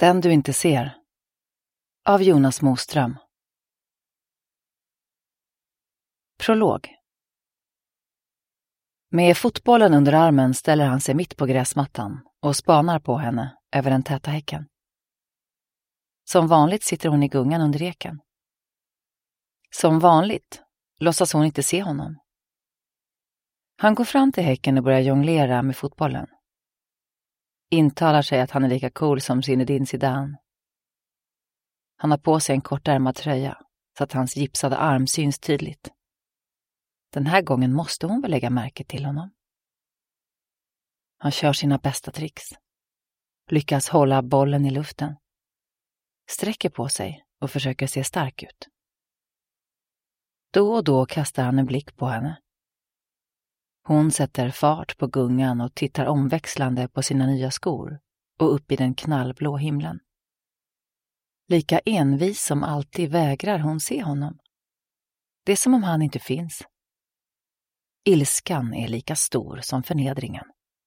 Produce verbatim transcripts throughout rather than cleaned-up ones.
Den du inte ser. Av Jonas Moström. Prolog. Med fotbollen under armen ställer han sig mitt på gräsmattan och spanar på henne över den täta häcken. Som vanligt sitter hon i gungan under eken. Som vanligt låtsas hon inte se honom. Han går fram till häcken och börjar jonglera med fotbollen. Intalar sig att han är lika cool som Zinedine Zidane. Han har på sig en kortärmad tröja så att hans gipsade arm syns tydligt. Den här gången måste hon väl lägga märke till honom. Han kör sina bästa tricks. Lyckas hålla bollen i luften. Sträcker på sig och försöker se stark ut. Då och då kastar han en blick på henne. Hon sätter fart på gungan och tittar omväxlande på sina nya skor och upp i den knallblå himlen. Lika envis som alltid vägrar hon se honom. Det är som om han inte finns. Ilskan är lika stor som förnedringen.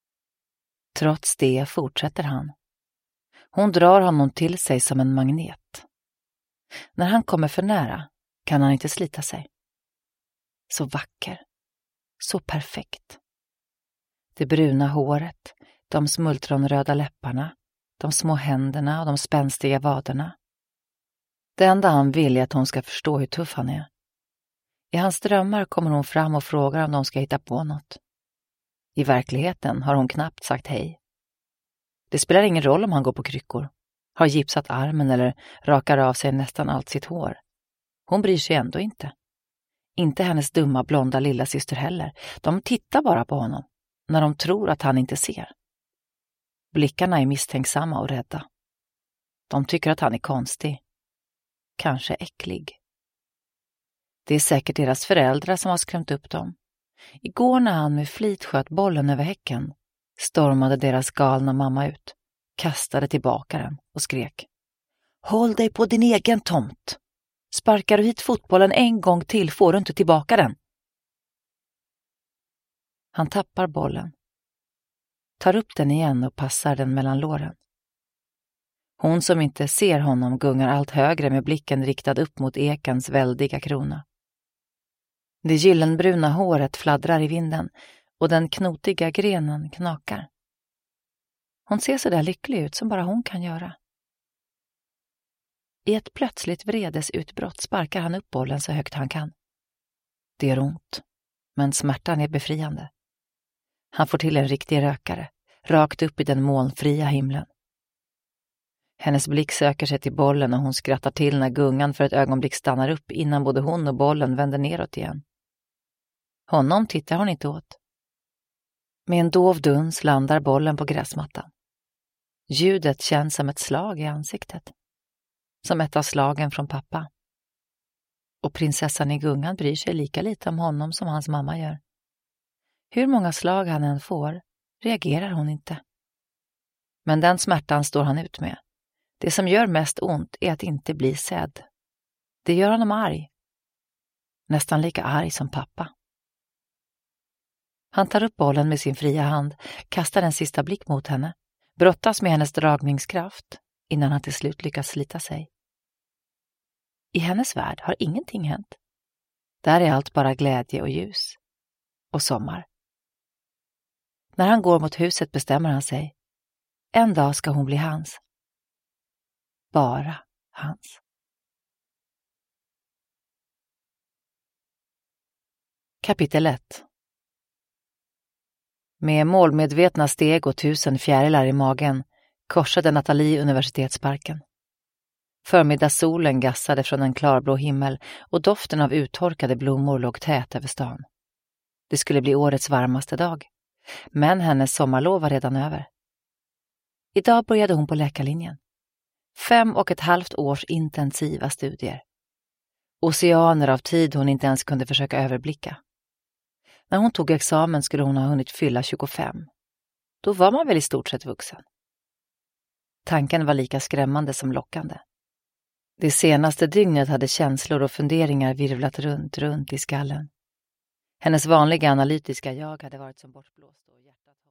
Trots det fortsätter han. Hon drar honom till sig som en magnet. När han kommer för nära kan han inte slita sig. Så vacker. Så perfekt. Det bruna håret, de smultronröda läpparna, de små händerna och de spänstiga vaderna. Det enda han vill är att hon ska förstå hur tuff han är. I hans drömmar kommer hon fram och frågar om de ska hitta på något. I verkligheten har hon knappt sagt hej. Det spelar ingen roll om han går på kryckor, har gipsat armen eller rakar av sig nästan allt sitt hår. Hon bryr sig ändå inte. Inte hennes dumma blonda lilla syster heller. De tittar bara på honom när de tror att han inte ser. Blickarna är misstänksamma och rädda. De tycker att han är konstig. Kanske äcklig. Det är säkert deras föräldrar som har skrämt upp dem. Igår när han med flit sköt bollen över häcken stormade deras galna mamma ut, kastade tillbaka den och skrek: "Håll dig på din egen tomt! Sparkar du hit fotbollen en gång till får du inte tillbaka den." Han tappar bollen. Tar upp den igen och passar den mellan låren. Hon som inte ser honom gungar allt högre med blicken riktad upp mot ekans väldiga krona. Det gyllenbruna håret fladdrar i vinden och den knotiga grenen knakar. Hon ser så där lycklig ut som bara hon kan göra. I ett plötsligt vredesutbrott sparkar han upp bollen så högt han kan. Det gör ont, men smärtan är befriande. Han får till en riktig rökare, rakt upp i den molnfria himlen. Hennes blick söker sig till bollen och hon skrattar till när gungan för ett ögonblick stannar upp innan både hon och bollen vänder neråt igen. Honom tittar hon inte åt. Med en dov duns landar bollen på gräsmattan. Ljudet känns som ett slag i ansiktet. Som ett av slagen från pappa. Och prinsessan i gungan bryr sig lika lite om honom som hans mamma gör. Hur många slag han än får reagerar hon inte. Men den smärtan står han ut med. Det som gör mest ont är att inte bli sedd. Det gör honom arg. Nästan lika arg som pappa. Han tar upp bollen med sin fria hand, kastar en sista blick mot henne, brottas med hennes dragningskraft innan han till slut lyckas slita sig. I hennes värld har ingenting hänt. Där är allt bara glädje och ljus. Och sommar. När han går mot huset bestämmer han sig. En dag ska hon bli hans. Bara hans. Kapitel ett. Med målmedvetna steg och tusen fjärilar i magen korsade Nathalie universitetsparken. Förmiddagssolen gassade från en klarblå himmel och doften av uttorkade blommor låg tät över stan. Det skulle bli årets varmaste dag, men hennes sommarlov var redan över. Idag började hon på läkarlinjen. Fem och ett halvt års intensiva studier. Oceaner av tid hon inte ens kunde försöka överblicka. När hon tog examen skulle hon ha hunnit fylla tjugofem. Då var man väl i stort sett vuxen. Tanken var lika skrämmande som lockande. Det senaste dygnet hade känslor och funderingar virvlat runt, runt i skallen. Hennes vanliga analytiska jag hade varit som bortblåst och hjärtat